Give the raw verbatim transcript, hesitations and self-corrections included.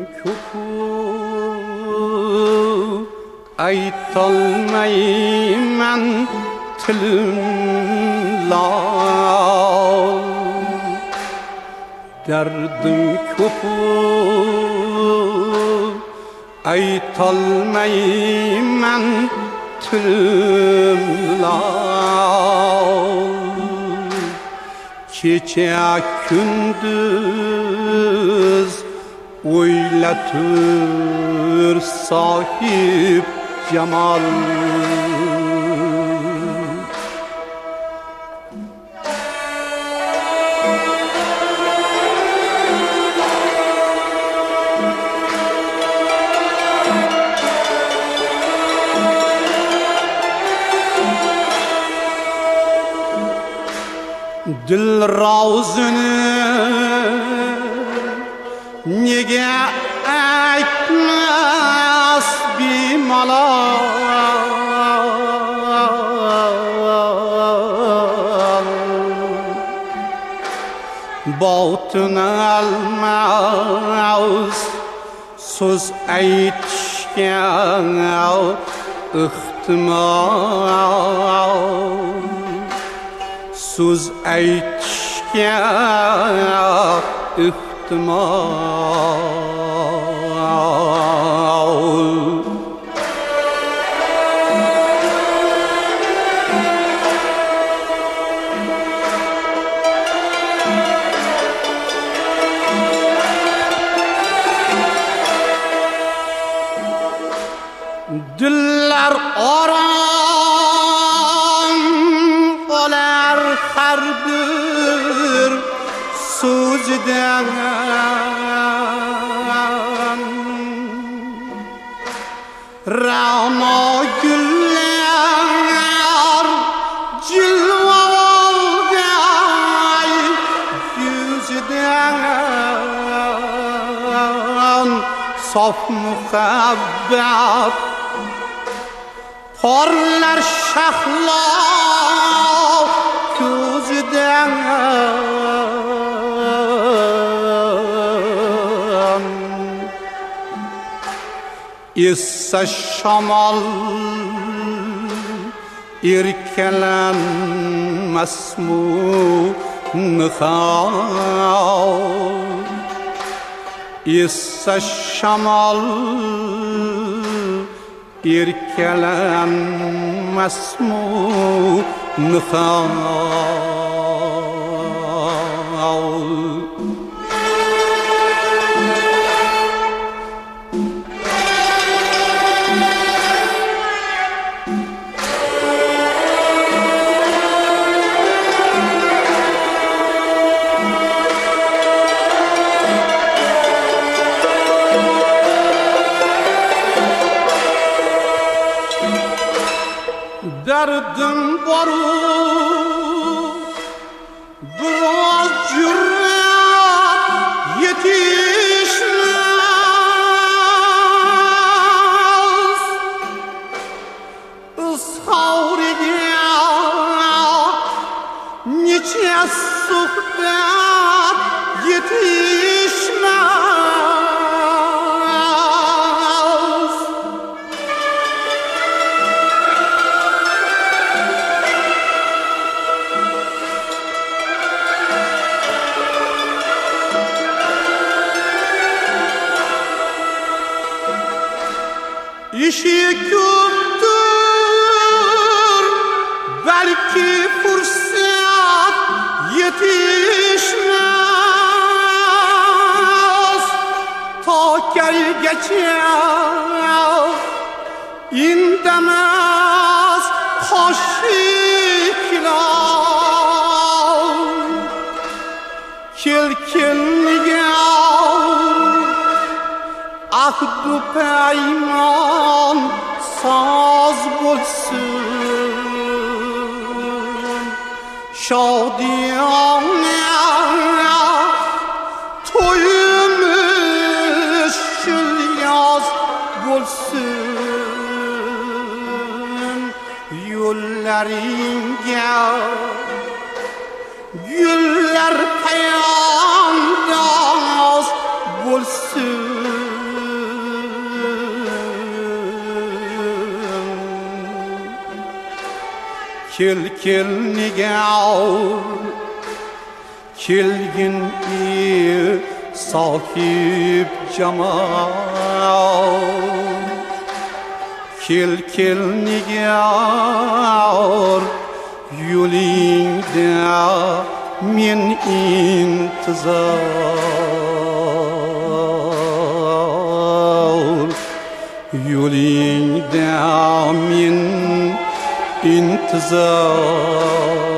ko'pu aytolmayman tilim lol derdim ko'pu aytolmayman tilim lol kecha kunduz o'ylatur sohib jamol dil rozini nega aytmas bemalol botin almas so'z aytishgan ehtimol so'z aytishga ehtimol dillar orom olar har bir so'zidan ra'no gullar jilva olgay yuzidan sof muhabbat porlar shahlo ko'zidan essa shamol erkalanmasmu nihol essa shamol erkalanmasmu nihol derdim boru biraz cüret yetişmez ıshavriga nice sohbet yetişmez İşi köptür, belki fırsat yetişmez. Ta gelgece indemez kaşıklar. Kelkenliğe ahdu peyman saz bulsun şadiyane toyumuş yaz bulsun yollarınca güller peyamdaz bulsun Kel kel nigar kelgin il sahib jamal Kel kel nigar yo'lingda men intizor yo'lingda men intizor